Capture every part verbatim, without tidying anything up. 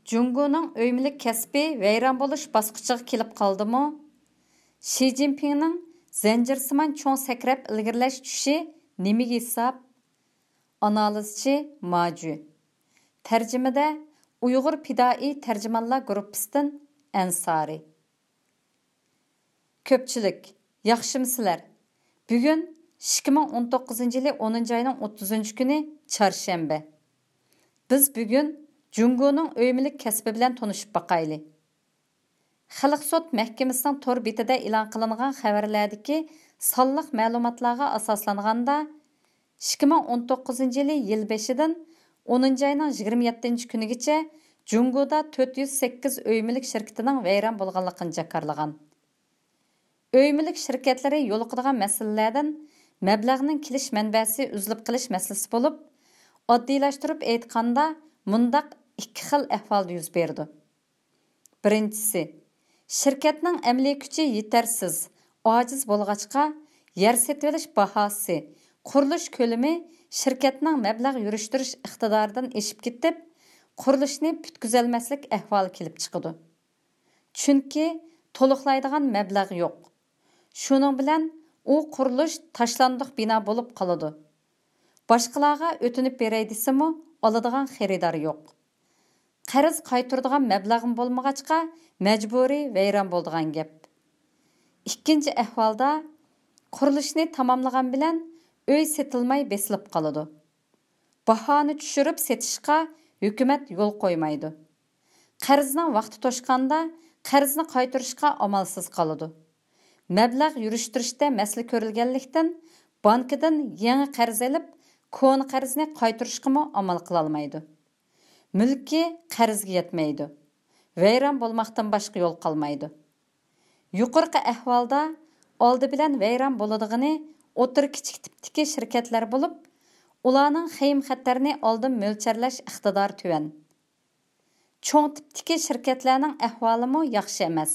Jungoning öymülük kəsbi vayron bo'lish bosqichiga kelib qoldimi? Shi Jinpingning zanjirsimon cho'ng sakrab ilgirlash tushi nimaga hisob? Analizchi Maju. Tarjimada Uyg'ur Pidoi tarjimonlar guruhidan Ansari. Ko'pchilik, yaxshimisizlar? Bugun ikki ming o'n to'qqizinchi yili o'ninchi oyning o'ttizinchi kuni chorshanba. Biz bugun Jungoning öymülük kəsbi bilan tanışıp baqaylı. Xalq sot məhkəməsinin tor betida e'lon qilingan xabarlardagi sonliq ma'lumotlarga asoslanganda ikki ming o'n to'qqizinchi yili yil beshidan o'ninchi oyning yigirma yettinchi kunigacha Jungoda to'rt yuz sakkiz öymülük shirkatining vayron bo'lganligini jakarlagan. Öymülük shirkatlari yo'liqadigan masalalardan mablag'ning kelish manbasi uzilib qilish masalasi bo'lib, oddiylashtirib aytganda mundaq ikki xil ahvolda yuz berdi. Birinchisi, shirkatning amaliy kuchi yetarsiz, ojiz bo'lg'achqa yer setib olish bahosi, qurilish ko'lami shirkatning mablag' yurishtirish iqtidoridan eshib ketib, qurilishni butkazolmaslik ahvoli kelib chiqadi. Chunki to'liqlaydigan mablag' yo'q. Shuning bilan u qurilish tashlandiq bino bo'lib qoladi. Boshqalarga o'tinib beray desimi, oladigan xaridor yo'q. Qarz qaytaradigan mablag'im bo'lmag'achqa majburiy vayron bo'ladigan gap. Ikkinchi ahvolda qurilishni tamomlagan bilan uy setilmay besilib qoladi. Bahoni tushirib setishga hukumat yo'l qo'ymaydi. Qarzning vaqti to'shqanda qarzni qaytarishga amalsiz qoladi. Mablag' yurishtirishda masala ko'rilganlikdan bankdan yangi qarz olib, ko'n qarzni qaytarishga amal qila olmaydi. Mulki qarzga yetmaydi. Vayron bo'lmoqdan boshqa yo'l qolmaydi. Yuqorqi ahvolda oldi bilan vayron bo'ladigini o'tir kichik tipdagi shirkatlar bo'lib, ularning xaym xatarni oldin mo'lcharlash iqtidori tuvan. Cho'ng tipdagi shirkatlarning ahvolimi yaxshi emas.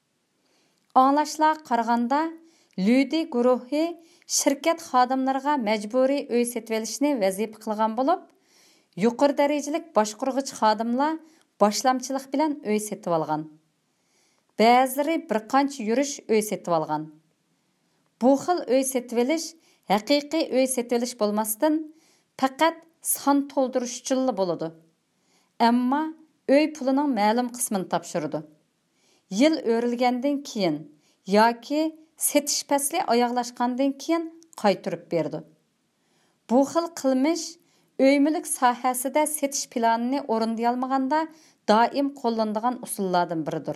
Anglashlar qaraganda Lüdi guruhi shirkat xodimlariga majburiy uy setib olishni vazifa qilgan bo'lib, yuqori darajalik boshqaruvchi xodimlar boshlamchilik bilan uy setib olgan. Ba'zilari bir qancha yurish uy setib olgan. Bu xil uy setib olish haqiqiy uy setib olish bo'lmasdan faqat son to'ldirish uchun bo'ladi. Ammo uy pulining ma'lum qismini topshirdi. Yil o'rilgandan keyin yoki setish fasli oyoqlashgandan keyin qaytarib berdi. Bu xil qilmish öymülük sohasida setish planini o'rinday olmaganda doim qo'llanadigan usullardan biridir.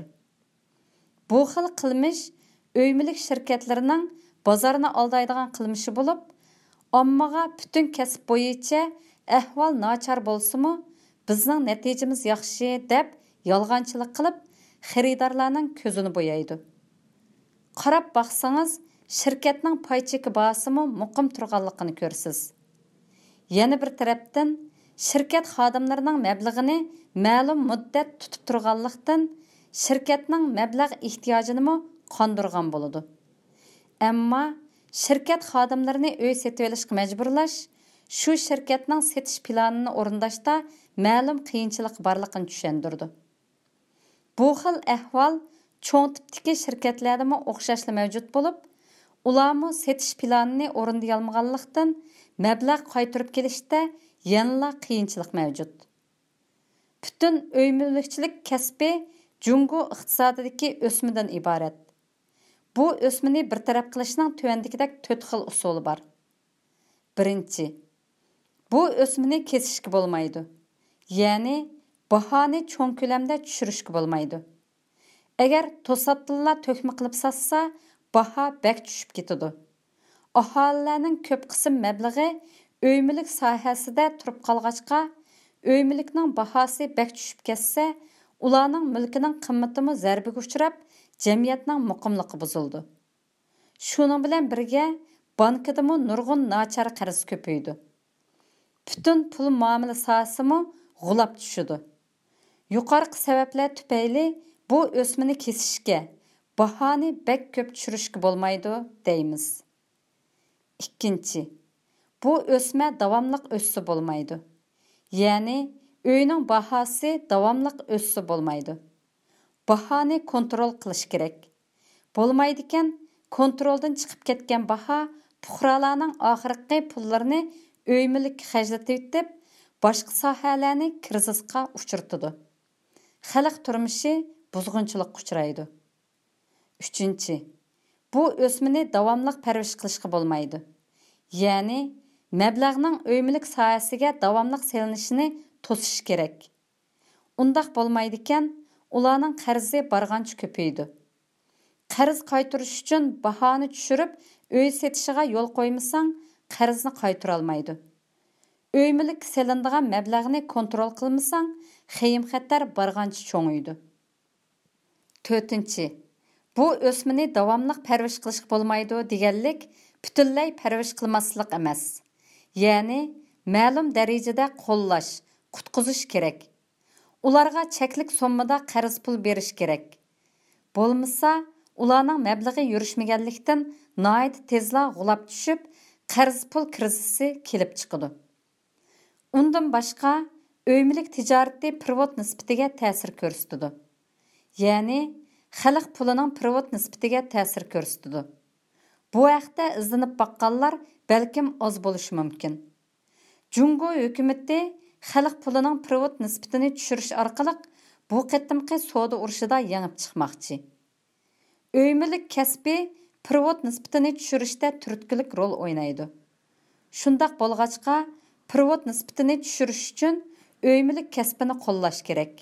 Bu xil qilmish öymülük shirkatlarining bozorni aldaydigan qilmishi bo'lib, ommaga butun kasb bo'yicha ahvol nachar bo'lsa-mu, bizning natijamiz yaxshi deb yolg'onchilik qilib, xaridorlarning ko'zini bo'yaydi. Qarab baqsangiz, shirkatning pay cheki bahosimi muqim turganligini ko'rsiz. Yana bir tarafdan shirkat xodimlarining mablag'ini ma'lum muddat tutib turganlikdan shirkatning mablag' ehtiyojini qondirgan bo'ladi. Ammo shirkat xodimlarini uy setib olishga majburlash shu shirkatning setish planini o'rindashda ma'lum qiyinchilik borligini tushundirdi. Bu xil ahvol cho'ng tipdagi shirkatlarda o'xshashli mavjud bo'lib, ularmi setish planini o'rinday olmaganlikdan mablag' qaytarib kelishda yanada qiyinchilik mavjud. Butun öymülükçilik kasbi Jungo iqtisodidagi o'smadan iborat. Bu o'smani bir taraf qilishning tuvandagidek to'rt xil usuli bor. Birinchi, bu o'smani kesishga bo'lmaydi. Ya'ni bahoni cho'ng ko'lamda tushirishga bo'lmaydi. Agar to'satdilla to'kma qilib satsa, baho bak tushib ketadi. Aholilarning ko'p qism mablag'i öymülük sohasida turib qolg'achqa, öymülükning bahosi bak tushib ketsa, ularning mulkining qimmatimi zarbiga uchrab, jamiyatning muqimligi buzildi. Shuning bilan birga bankidami nurg'un nachar qarz ko'paydi. Butun pul muomala sohasimi g'ulab tushdi. Yuqorqi sabablar tufayli bu o'smini kesishga, bahoni bak ko'p tushirishga bo'lmaydi deymiz. Ikkinchi, bu o'sma davomliq o'ssa bo'lmaydi. Ya'ni uyning bahası davamlıq össe bolmaydı. Bahani kontrol qilish kerak. Bo'lmaydikan, kontroldan chiqib ketgan baho puhralarning oxirgi pullarini o'ymilikka xajlatib etib, boshqa sohalarni krizisga uchirtdi. Xalq turmushi buzg'unchilikqa uchraydi. uchinchi. Bu o'smini davomli parvarish qilishga bo'lmaydi. Ya'ni, mablag'ning o'ymilik sohasiga davomli selinishini to'sish kerak. Undaq bo'lmaydikan, ularning qarzi bargancha ko'paydi. Qarz qaytarish uchun bahoni tushirib, uy setishiga yo'l qo'ymasang, qarzni qaytara olmaydi. O'ymilik selinadigan mablag'ni kontrol qilmasang, xeyim xatar bargancha cho'ngaydi. to'rtinchi. Bu o'smini davomli parvarish qilishga bo'lmaydi deganlik butunlay parvarish qilmaslik emas. Ya'ni, ma'lum darajada qo'llash, qutqizish kerak. Ularga cheklik sommada qarz pul berish kerak. Bo'lmasa, ularning mablag'i yurishmaganlikdan nihoyat tezla g'ulab tushib, qarz pul krizisi kelib chiqadi. Undan boshqa, o'ymilik tijorati privat nisbatiga ta'sir ko'rsatadi. Ya'ni, xalq pulining privat nisbatiga ta'sir ko'rsatadi. Bu haqda izlanib baqqanlar balkim oz bo'lishi mumkin. Jungo hukumati xalq pulining privat nisbatini tushirish orqali bu qatimqi savdo urushida yengib chiqmoqchi. O'ymilik kasbi privat nisbatini tushirishda turtkilik rol o'ynaydi. Shundaq bo'lg'achqa, privat nisbatini tushirish uchun o'ymilik kasbini qo'llash kerak.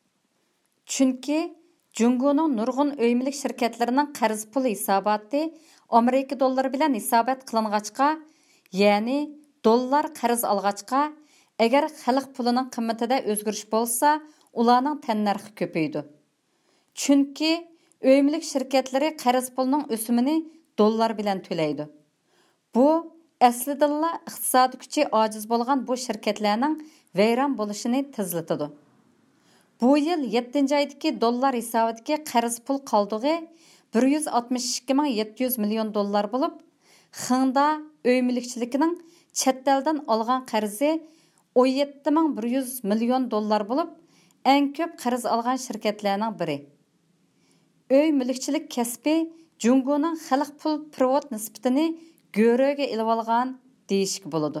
Chunki Jungoning nurg'un o'ymilik shirkatlarining qarz pul hisoboti Amerika dollari bilan hisobot qilingachqa, ya'ni dollar qarz olgachqa, agar xalq pulining qimmatida o'zgarish bo'lsa, ularning tannarxi ko'paydi. Chunki o'ymilik shirkatlari qarz pulining o'simini dollar bilan to'laydi. Bu aslida iqtisodiy kuchi ojiz bo'lgan bu shirkatlarning vayron bo'lishini tezlatadi. Bu yil yettinchi oydagi dollar hisobidagi qarz pul qoldig'i bir yuz oltmish ikki ming yetti yuz million dollar bo'lib, Xinda o'ymilikchiligining chet eldan olgan qarzi o'n yetti ming bir yuz million dollar bo'lib, eng ko'p qarz olgan shirkatlarning biri. Öy mulkchilik kasbi Jungoning xalq pul privat nisbatini go'roga ilib olgan deyishga bo'ladi.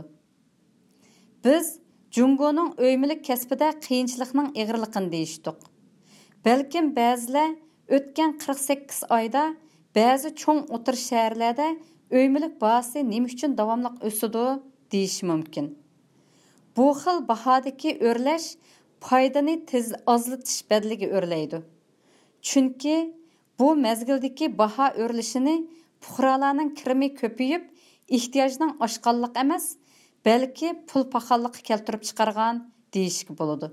Biz Jungoning o'ymilik kasbida qiyinchilikning ig'irligini deyishdik. Balkim ba'zilar o'tgan qirq sakkiz oyda ba'zi cho'ng o'tir shaharlarda o'ymilik bahasi nima uchun davomli o'sadi deyish mumkin. Bu xil bahodagi o'rlash foydani tez ozlatish badliga o'rlaydi. Chunki bu mezgildagi baho o'rlishini fuqarolarning kirimi ko'payib, ehtiyojning oshqanlik emas, balki pul paxalliqqa keltirib chiqargan deyishga bo'ladi.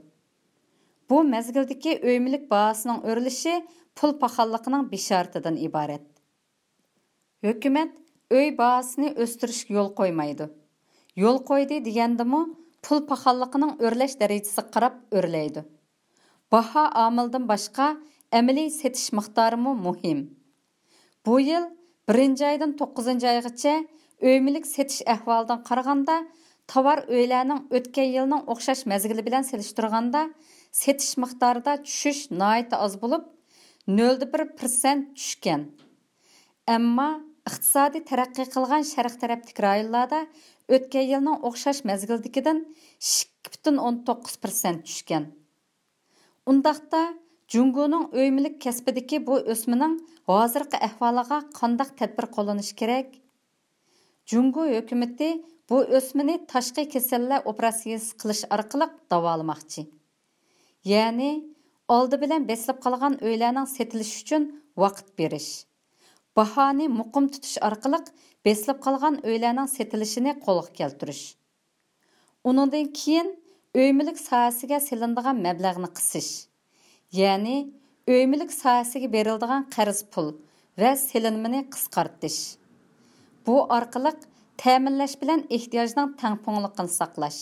Bu mezgildagi o'ymilik bahosining o'rlishi pul paxalliqining bisharatidan iborat. Hukumat uy bahosini o'stirishga yo'l qo'ymaydi. Yo'l qo'ydi degandimi, pul paxalliqining o'rlash darajasiga qarab o'rlaydi. Baho omildan boshqa amaliy setish miqdori muhim. Bu yil birinchi oydan to'qqizinchi oygacha o'ymilik setish ahvolidan qaraganda, tovar o'ylarning o'tgan yilning o'xshash mezgili bilan selishtirganda setish miqdorida tushish nihoyat oz bo'lib, nol nuqta bir foiz tushgan. Ammo iqtisodiy taraqqiy qilgan sharq tarafdagi rayonlarda o'tgan yilning o'xshash mezgildikidan ikki butun o'n to'qqiz foiz tushgan. Undaqda Jungoning o'ymilik kasbidagi bu o'smining hozirgi ahvoliga qanday tadbir qo'llanish kerak? Jungo hukumati bu o'smini tashqi kasallar operatsiyasi qilish orqali davolamoqchi. Ya'ni, oldi bilan beslab qolgan o'ylarning setilishi uchun vaqt berish. Bahoni muqim tutish orqali beslab qolgan o'ylarning setilishini qo'lga keltirish. Undan keyin o'ymilik sohasiga selinadigan mablag'ni qisish. Ya'ni, o'ymilik sohasiga beriladigan qarz pul va selinmani qisqartish. Bu orqali ta'minlash bilan ehtiyojning tangpungliqini saqlash.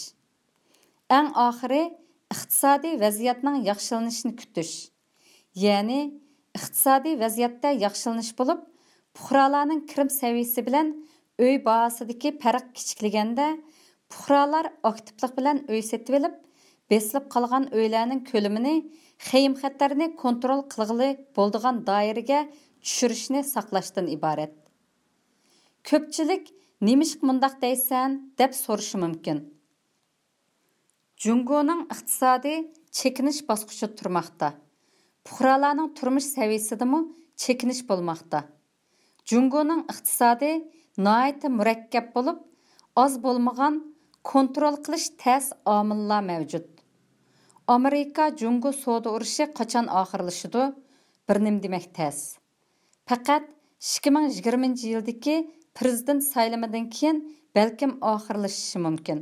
Eng oxiri iqtisodiy vaziyatning yaxshilanishini kutish. Ya'ni, iqtisodiy vaziyatda yaxshilanish bo'lib, fuqarolarning kirim saviyasi bilan uy bahosidagi farq kichiklaganda, fuqarolar aktivlik bilan uy setib olib, besilib qolgan uylarning ko'lamini, xeyim xatlarni kontrol qilg'ili bo'ldigan doiraga tushirishni saqlashdan iborat. Ko'pchilik "Nemishq mundaq deysan?" deb so'rashi mumkin. Jungoning iqtisodiy chekinish bosqichida turmoqda. Fuqarolarning turmush saviyasidami chekinish bo'lmoqda. Jungoning iqtisodi nihoyat murakkab bo'lib, oz bo'lmagan kontrol qilish tez omillar mavjud. Amerika Jungo savdo urushi qachon oxirlashadi? Bir nim demak tez. Faqat ikki ming yigirmanchi yildagi prezident saylamidan keyin balkim oxirlashishi mumkin.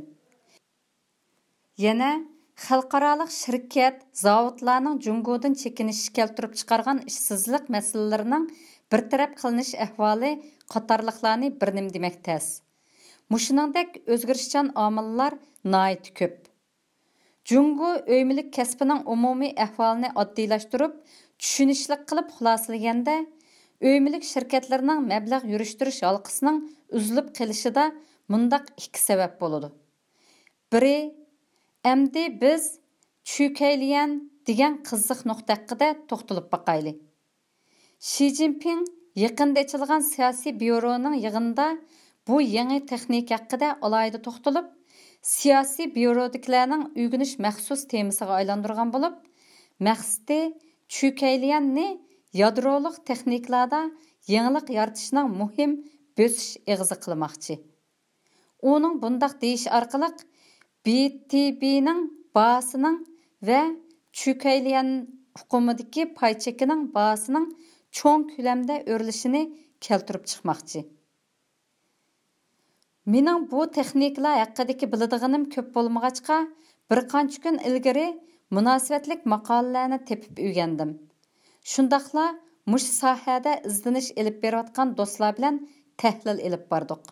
Yana xalqarалық shirkat, zavodlarning Jungodan chekinish keltirib chiqargan ishsizlik masalalarining bir taraf qilinish ahvoli qatorliqlarni bir nim demak tez. Mushuningdek o'zgarishchan omillar nihoyat ko'p. Jungo o'ymilik kasbining umumiy ahvolini oddiylashtirib, tushunishli qilib xulosalaganda, o'ymilik shirkatlarining mablag' yurishtirish halqasining uzilib qolishida mundaq ikki sabab bo'ladi. Biri, endi biz Chükayliyan degan qiziq nuqta haqida to'xtalib baqayli. Xi Jinping yaqinda ochilgan siyosiy byuroning yig'inida bu yangi texnika haqida alohida to'xtalib, siyosiy byurodagilarning o'rganish maxsus temasiga aylantirgan bo'lib, maqsadi Chükayliyanni yadroliq texnikalarda yangilik yaratishning muhim bosish eg'izi qilmoqchi. Uning bundaq deyish orqali B T B'ning bahasining va Chükayliyan hukumidagi pay chekining bahasining cho'ng ko'lamda o'rilishini keltirib chiqmoqchi. Mening bu texnikalar haqidagi biladiganim ko'p bo'lmag'achqa, bir qancha kun ilgari munosabatlik maqolalarni tepib o'rgandim. Shundaqla mush sohada izlanish elib berayotgan do'stlar bilan tahlil elib bordik.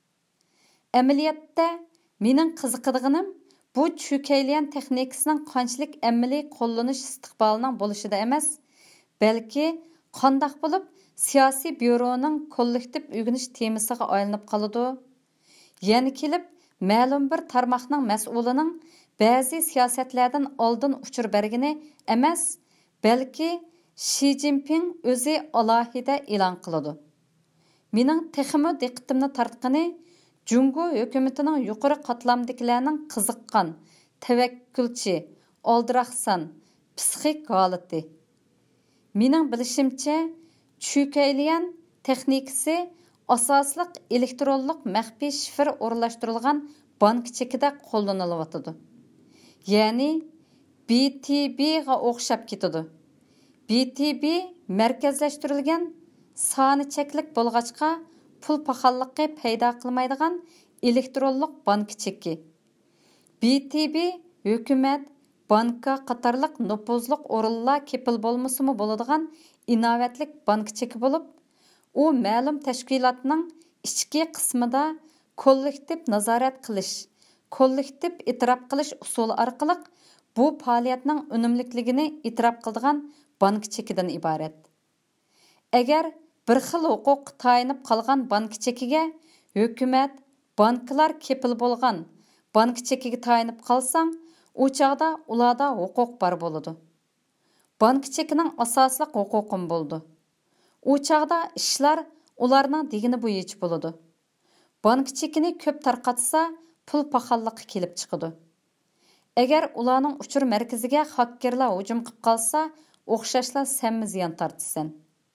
Amaliyotda mening qiziqadiganim bu Chükayliyan texnikasining qanchalik amaliy qo'llanish istiqbolining bo'lishida emas, balki qandoq bo'lib siyosiy byuroning kollektiv o'rganish temasiga aylanib qoladi. Yana kelib, ma'lum bir tarmoqning mas'ulining ba'zi siyosatlardan oldin uchur bergini emas, balki Xi Jinping o'zi alohida e'lon qiladi. Mening texmi diqqatimni tortqani Jungo hukumatining yuqori qatlamdagilarning qiziqqan, tavakkulchi, oldiraqsan, psixik holati. Mening bilishimcha, Chükayliyan texnikasi asosliq elektronlik maxfiy shifr o'rnashtirilgan bank chekida qo'llanilyotidi. Ya'ni B T B ga o'xshab ketadi. B T B markazlashtirilgan soni cheklik bo'lg'achqa pul paxallıqı paydo qilmaydigan elektronlik bank cheki. B T B hukumat, banka qatorliq nupuzliq o'rinlar kepil bo'lmasimi bo'ladigan inovatlik bank cheki bo'lib, u ma'lum tashkilotning ichki qismida kollektiv nazorat qilish, kollektiv e'tirof qilish usuli orqali bu faoliyatning unumliligini e'tirof qiladigan bank chekidan iborat. Agar bir xil huquq tayinib qolgan bank chekiga hukumat, banklar kepil bo'lgan bank chekiga tayinib qolsang, u chaqda ularda huquq bor bo'ladi. Bank chekining asosliq huquqim bo'ldi. U chaqda ishlar ularning degini bo'yicha bo'ladi. Bank chekini ko'p tarqatsa, pul paxalliqi kelib chiqadi. Agar ularning uchur markaziga hakkerlar hujum qilib qolsa, o'xshashlar sanmi ziyon tortsan.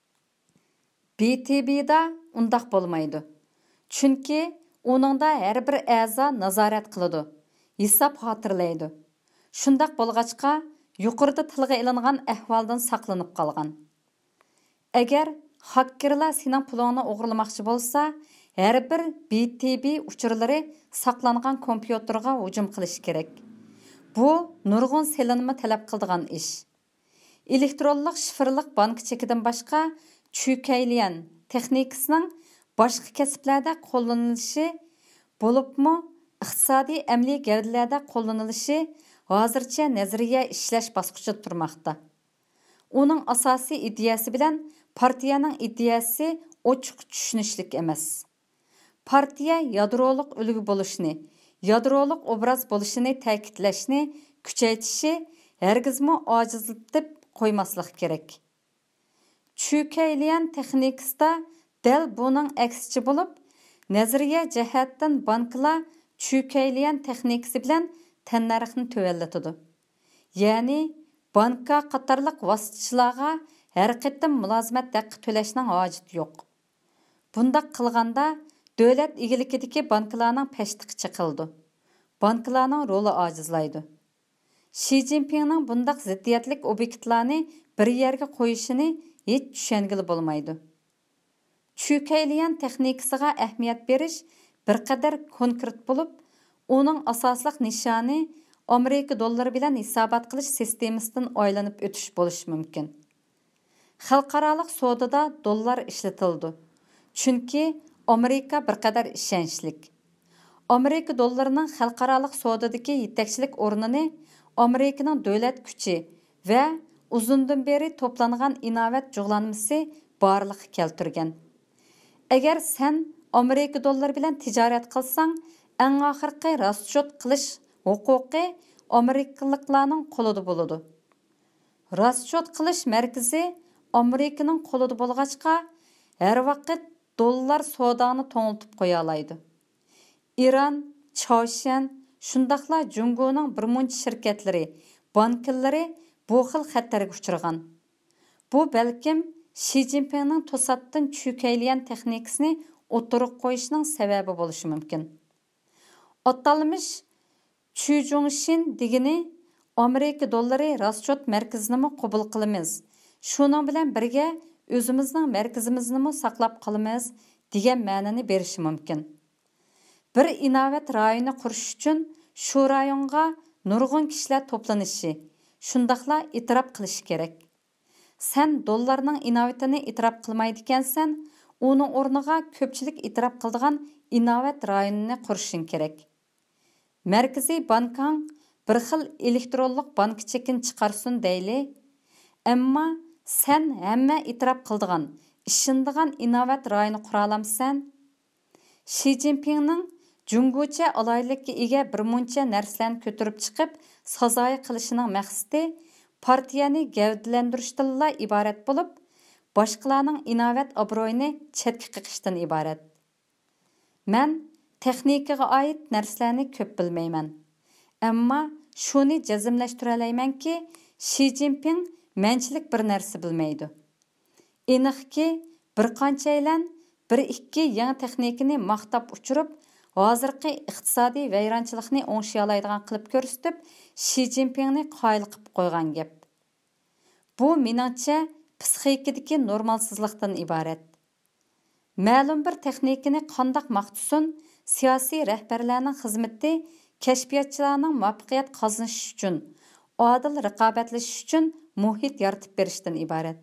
B T B'da undaq bo'lmaydi. Chunki uningda har bir a'zo nazorat qiladi, hisob xotirlaydi. Shundaq bo'lg'achqa, yuqorida tilga ilingan ahvoldan saqlanib qolgan. Agar hakkerlar sening pulingni o'g'irlamoqchi bo'lsa, har bir B T B uchurlari saqlangan kompyuterga hujum qilish kerak. Bu nurg'un selinma talab qiladigan ish. Elektronlik shifrlik bank chekidan boshqa Chükayliyan texnikasining boshqa kasblarda qo'llanilishi bo'libmi, iqtisodiy amaliy gavdalarda qo'llanilishi hozircha nazariya ishlash bosqichida turmoqda. Uning asosiy ideyasi bilan partiyaning ideyasi ochiq tushunishlik emas. Partiya yadroliq ulgu bo'lishni, yadroliq obraz bo'lishini ta'kidlashni kuchaytishi hargizmi ojizlatib qo'ymaslik kerak. Chükayliyan texnikasida dal buning aksichi bo'lib, nazariya jihatdan banklar chükayliyan texnikasi bilan tannarxni tövallatadi. Ya'ni banka qatorliq vositachilarga har qatim mulozimat haqqi to'lashning hojati yo'q. Bundaq qilganda davlat egiligidagi banklarning pashtiqi chiqildi. Banklarning roli ojizlaydi. Xi Jinpingning bundaq ziddiyatlik obyektlarni bir yerga qo'yishini hech tushungili bo'lmaydi. Chükayliyan texnikasiga ahamiyat berish bir qadar konkret bo'lib, uning asosliq nishoni Amerika dollari bilan hisobot qilish sistemasidan aylanib o'tish bo'lishi mumkin. Xalqarалық savdoda dollar ishlatildi. Chunki Amerika bir qadar ishonchlik. Amerika dollarining xalqarалық savdodagi yetakchilik o'rnini Amerikaning davlat kuchi va uzundan beri to'plangan inovat jug'lanmasi borliqqa keltirgan. Agar sen Amerika dollari bilan tijorat qilsang, eng oxirgi расчет qilish huquqi Amerikaliklarning qo'lida bo'ladi. Расчет qilish markazi Amerikaning qo'lida bo'lg'achqa, har vaqt dollar savdoni to'ngiltib qo'ya oladi. İran, Choshan, shundaqla Jungoning bir muncha shirkatlari, banklari bu xil xatarga uchragan. Bu balkim Xi Jinpingning to'satdan chükayliyan texnikasini o'tirib qo'yishining sababi bo'lishi mumkin. Atalmış Chujungshin degini Amerika dollari расчет markazini qabul qilamiz. Shuning bilan birga o'zimizning markazimizni saqlab qolamiz degan ma'noni berishi mumkin. Bir inovat rayoni qurish uchun shu rayonga nurg'un kishilar to'planishi, shundaqla e'tirof qilish kerak. Sen dollarning inovatini e'tirof qilmaydi ekansan, uning o'rniga ko'pchilik e'tirof qiladigan inovat rayonini qurishing kerak. Markaziy bankang bir xil elektronlik bank chekin chiqarsin deyli, ammo sen hamma e'tirof qiladigan, ishonadigan inovat rayoni qura olamsan? Xi Jinpingning Jungocha alaylikka ega bir muncha narsalarni ko'tarib chiqib, sazoyi qilishining maqsadi partiyani gavdalantirishdan iborat bo'lib, boshqalarning inovat obro'yini chetga qiqishdan iborat. Men texnikaga oid narsalarni ko'p bilmayman. Ammo shuni jazmlashtira olamanki, Xi Jinping menchilik bir narsa bilmaydi. Aniqki, bir qanchaylan bir ikki yangi texnikani maqtab uchirib, hozirgi iqtisodiy vayronchilikni o'ngshay oladigan qilib ko'rsatib, Xi Jinpingni qoyil qilib qo'ygan gap. Bu meningcha psixikadagi normalsizlikdan iborat. Ma'lum bir texnikani qandoq maqtusun, siyosiy rahbarlarning xizmati kashfiyotchilarning muvaffaqiyat qozonish uchun, adil raqobatlashish uchun muhit yaratib berishdan iborat.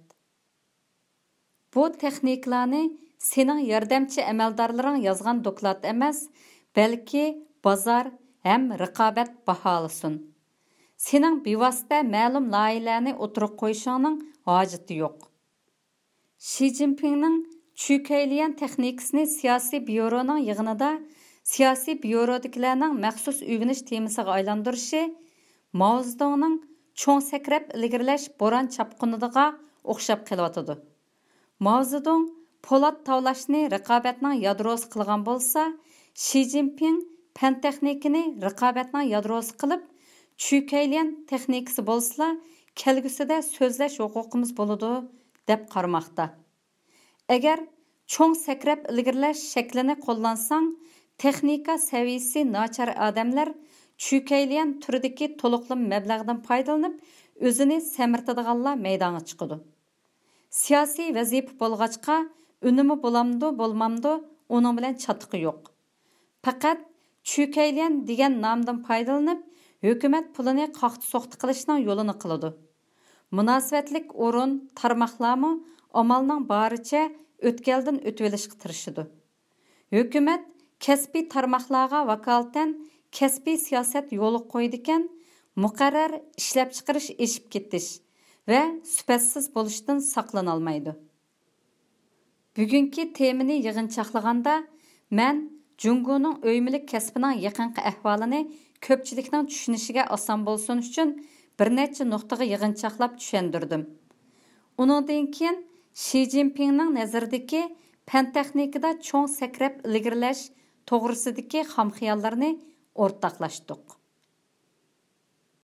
Bu texniklarni sening yordamchi amaldorlaring yozgan doklad emas, balki bozor ham raqobat baholasin. Sening bevosita ma'lum loyihalarni o'tirib qo'yishingning hojati yo'q. Xi Jinpingning chükayliyan texnikasini siyosiy byuroning yig'inida siyosiy byurodikilarning maxsus o'rganish temasiga aylantirishi Mao Zedongning cho'ng sakrab ilgirlash bo'ron chapqiniga o'xshab qelyotidi. Mao Zedong Polat tavlashni raqobatning yadrosi qilgan bo'lsa, Xi Jinping fan texnikini raqobatning yadrosi qilib, chükayliyan texnikasi bo'lsa, kelgusida so'zlash huquqimiz bo'ladi deb qaramoqda. Agar cho'ng sakrab ilgirlash shaklini qo'llansang, texnika saviyasi nachar odamlar chükayliyan turidagi to'liqlim mablag'dan foydalanib, o'zini samirtadiganlar maydonga chiqadi. Siyosiy vazifa bo'lg'achqa unumi bo'lamdi, bo'lmamdi, uning bilan chatiqi yo'q. Faqat chükayliyan degan nomdan foydalanib, hukumat pulini qoqti-soqti qilishning yo'lini qiladi. Munosabatlik o'rin, tarmoqlarmi amalning boricha o'tkaldan o'tib olishga tirishadi. Hukumat kasbiy tarmoqlarga vakolatan kasbiy siyosat yo'li qo'ydi ekan, muqarrar ishlab chiqarish eshib ketish va sifatsiz bo'lishdan saqlana olmaydi. Bugungi temani yig'inchoqlaganda men Jungoning o'ymilik kasbining yaqinqi ahvolini ko'pchilikning tushunishiga oson bo'lsin uchun bir necha nuqtaga yig'inchoqlab tushundirdim. Uningdan keyin Shi Jinpingning nazaridagi fan texnikada cho'ng sakrab ilgirlash to'g'risidagi xam xiyollarni o'rtoqlashdik.